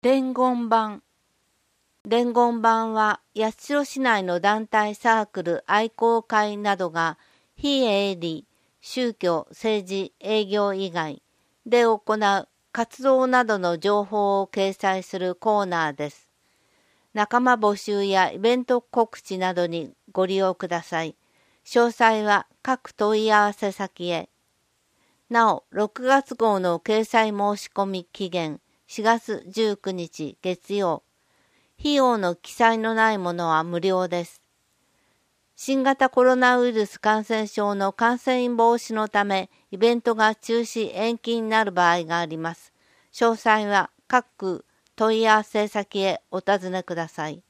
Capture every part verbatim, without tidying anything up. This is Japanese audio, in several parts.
伝言板。伝言板は八代市内の団体サークル愛好会などが非営利、宗教、政治、営業以外で行う活動などの情報を掲載するコーナーです。仲間募集やイベント告知などにご利用ください。詳細は各問い合わせ先へ。なお、ろくがつ号の掲載申し込み期限しがつじゅうくにち月曜。費用の記載のないものは無料です。新型コロナウイルス感染症の感染防止のため、イベントが中止延期になる場合があります。詳細は各問い合わせ先へお尋ねください。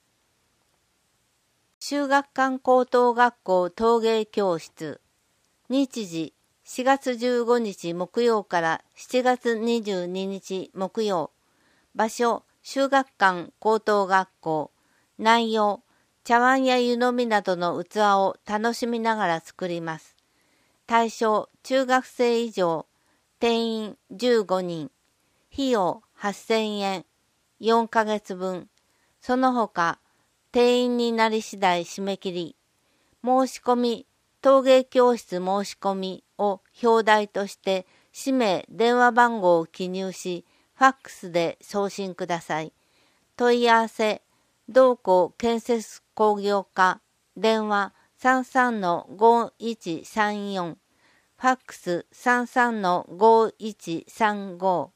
秀岳館高等学校陶芸教室。日時しがつじゅうごにち木曜からしちがつにじゅうににち木曜。場所秀岳館高等学校。内容茶碗や湯飲みなどの器を楽しみながら作ります。対象中学生以上。定員じゅうごにん。費用はっせんえん。よんかげつぶん。その他定員になり次第締め切り。申し込み陶芸教室申し込みを表題として氏名電話番号を記入しファックスで送信ください。問い合わせ同校建設工業科電話 さんさんのごいちさんよん ファックス さんさんのごいちさんご。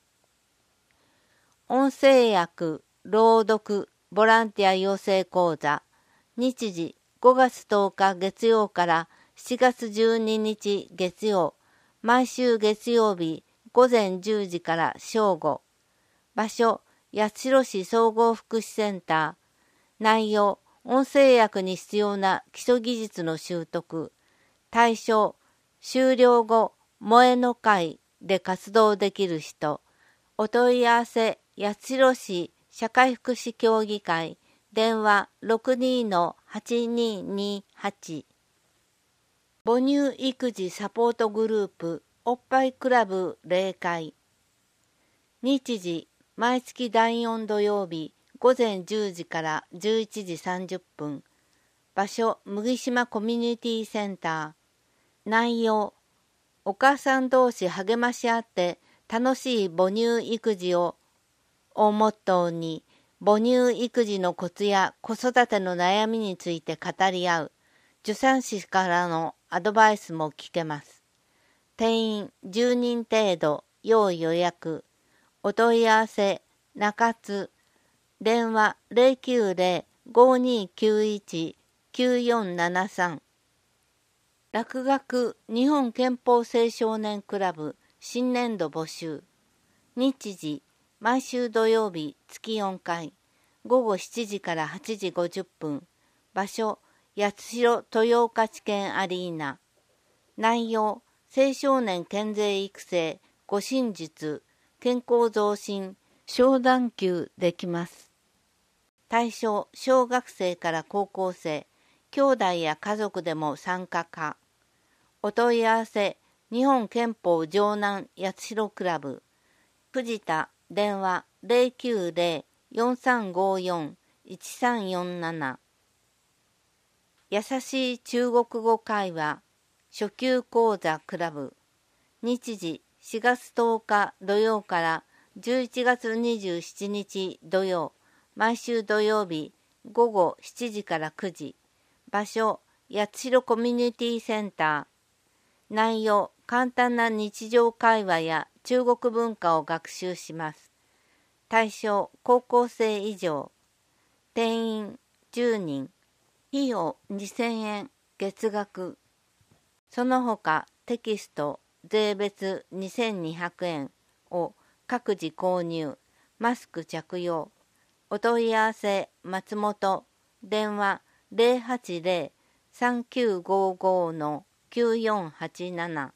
音声訳朗読ボランティア養成講座。日時ごがつとおか月曜からしちがつじゅうににち月曜。毎週月曜日ごぜんじゅうじから正午。場所八代市総合福祉センター。内容音声訳に必要な基礎技術の習得。対象終了後萌えの会で活動できる人。お問い合わせ八代市社会福祉協議会電話 ろくにのはちににはち。母乳育児サポートグループおっぱいクラブ例会。日時毎月だいよん土曜日ごぜんじゅうじからじゅういちじさんじゅっぷん。場所麦島コミュニティセンター。内容お母さん同士励まし合って楽しい母乳育児ををモットーに母乳育児のコツや子育ての悩みについて語り合う。助産師からのアドバイスも聞けます。定員じゅうにん程度要予約。お問い合わせ中津電話 ゼロきゅうゼロ ごにきゅういち きゅうよんななさん。落書日本憲法青少年クラブ新年度募集。日時毎週土曜日月よんかい。ごごしちじからはちじごじゅっぷん。場所八代豊岡地検アリーナ。内容青少年健全育成護身術健康増進商談級できます。対象小学生から高校生兄弟や家族でも参加可。お問い合わせ日本憲法城南八代クラブ。藤田電話 ゼロきゅうゼロ よんさんごよん いちさんよんなな。優しい中国語会話初級講座クラブ。日時しがつとおか土曜からじゅういちがつにじゅうしちにち土曜。毎週土曜日ごごしちじからくじ。場所八代コミュニティセンター。内容簡単な日常会話や中国文化を学習します。対象高校生以上。定員じゅうにん。費用にせんえん月額。その他テキスト税別にせんにひゃくえんを各自購入。マスク着用。お問い合わせ松本電話 ゼロはちゼロ さんきゅうごご のきゅうよんはちなな。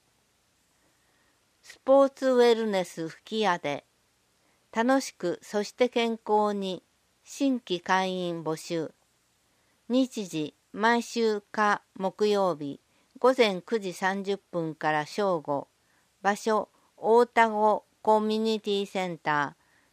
スポーツウェルネス吹き矢で楽しくそして健康に新規会員募集。日時毎週火木曜日ごぜんくじさんじゅっぷんから正午。場所大田子コミュニティセンター。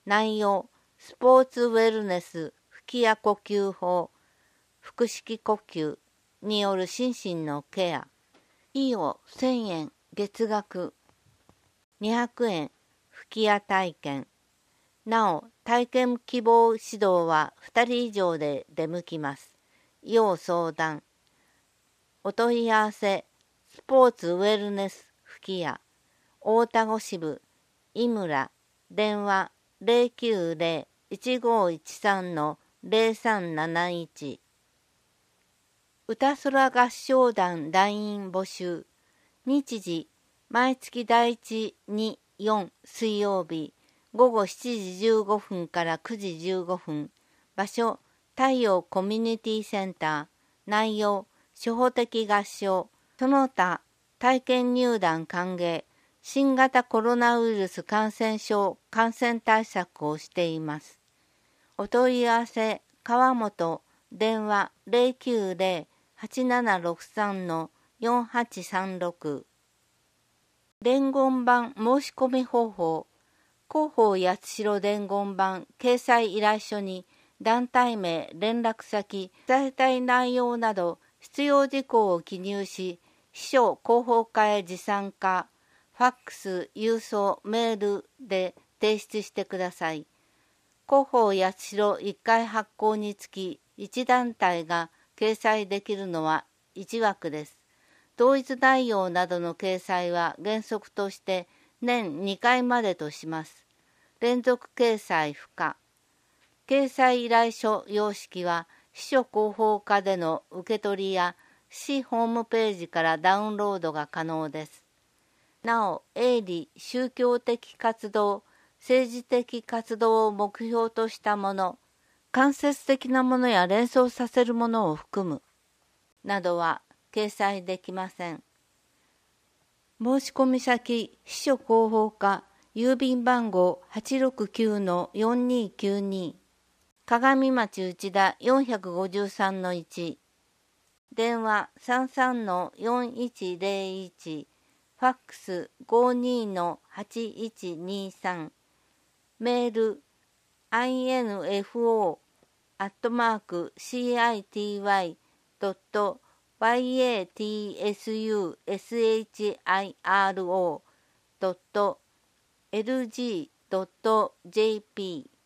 内容、スポーツウェルネス、吹き矢呼吸法、腹式呼吸による心身のケア。費用せんえん、月額にひゃくえん、吹き矢体験。なお、体験希望指導はふたり以上で出向きます。要相談。お問い合わせ、スポーツウェルネス吹き矢、大田区支部、井村、電話 ゼロきゅうゼロ いちごいちさん ゼロさんなないち。歌空合唱団団員募集。日時、毎月だいいち、に、よん水曜日、ごごしちじじゅうごふんからくじじゅうごふん。場所、太陽コミュニティセンター。内容、初歩的合唱。その他、体験入団歓迎。新型コロナウイルス感染症感染対策をしています。お問い合わせ、川本、電話 ゼロきゅうゼロ はちななろくさん よんはちさんろく。伝言板申し込み方法。広報八代伝言板掲載依頼書に団体名、連絡先、伝えたい内容など必要事項を記入し、秘書広報課へ持参か、ファックス、郵送、メールで提出してください。広報八代いっかい発行につきいち団体が掲載できるのはいち枠です。同一内容などの掲載は原則として年にかいまでとします。連続掲載不可。掲載依頼書様式は秘書広報課での受け取りや市ホームページからダウンロードが可能です。なお、営利、宗教的活動、政治的活動を目標としたもの、間接的なものや連想させるものを含む、などは掲載できません。申し込み先、秘書広報課、郵便番号 はちろくきゅうのよんにきゅうに、鏡町内田 よんごさんのいち、電話 さんさんのよんいちゼロいち、ファックス ごにのはちいちにさん、メール アイエヌエフオー アットマーク シーアイティーワイ ドット ワイエーティーエスユーエスエイチアイアールオー ドット エルジー ドット ジェーピー